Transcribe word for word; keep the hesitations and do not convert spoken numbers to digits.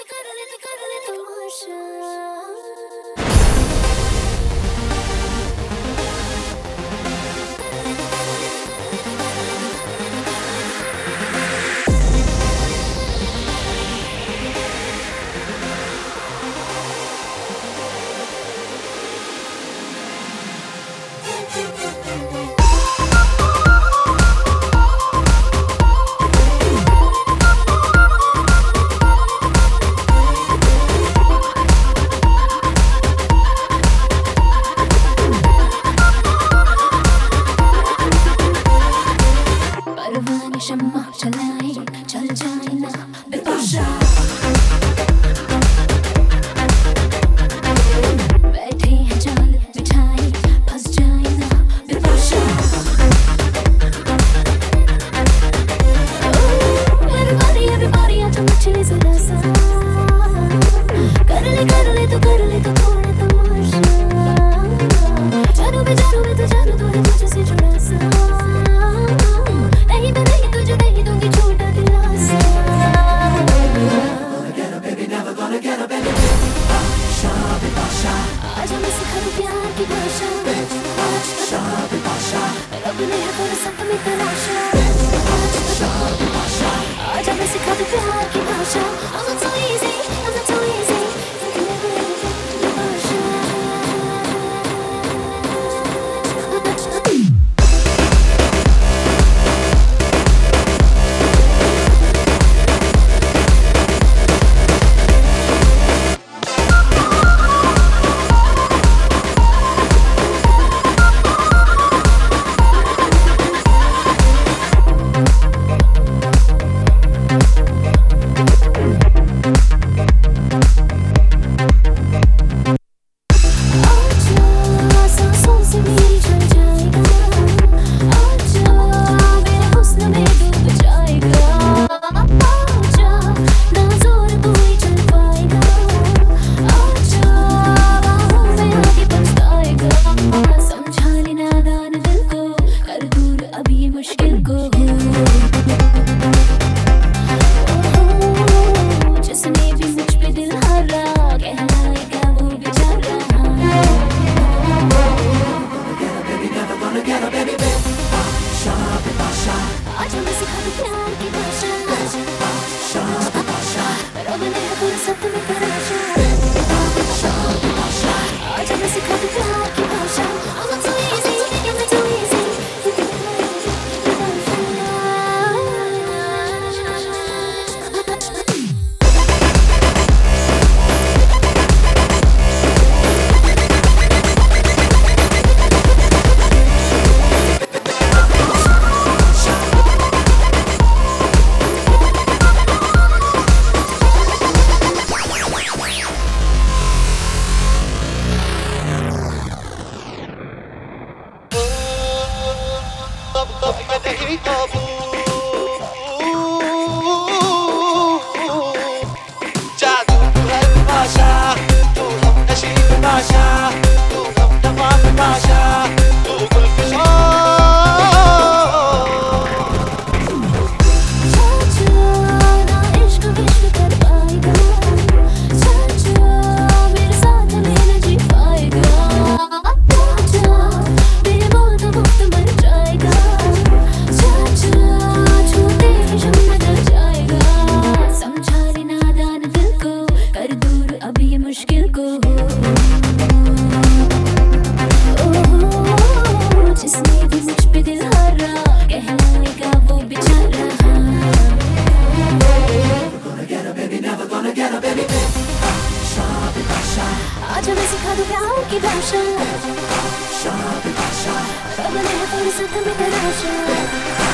शम्मा चलाए चल जाए ना बिपाशा, बैठे हैं जाल बिछाए फंस जाए ना बिपाशा। Everybody everybody आजा मचले जरा सा, कर ले कर ले तो कर ले तो थोड़ा तमाशा, जानू भी जानू भी तो जानू तो है तुझे से जुड़ा सा, नहीं तो नहीं तुझे नहीं दूंगी छोटा दिलासा। Gonna get a baby, never gonna get a baby, Bipasha Bipasha, आजा मैं सिखा दूं प्यार की भाषा, बिपाशा बिपाशा, रब ने है फुर्सत में तराशा, बिपाशा बिपाशा, आजा मैं सिखा दूं प्यार की भाषा। I'm not so easy, I'm not so easy, Bipasha. आजा मैं सिखा दूं प्यार की भाषा, बिपाशा बिपाशा, रब ने है फुर्सत में तराशा, बिपाशा बिपाशा, आजा मैं सिखा दूं प्यार की भाषा। I'm not so easy, I'm not so easy, जादू है बिपाशा, तू हम नशी बिपाशा, तू हम दफा बिपाशा, तू गुलफिशा। आजा मैं सिखा दूं प्यार की भाषा, बिपाशा बिपाशा, रब ने है फुर्सत में तराशा।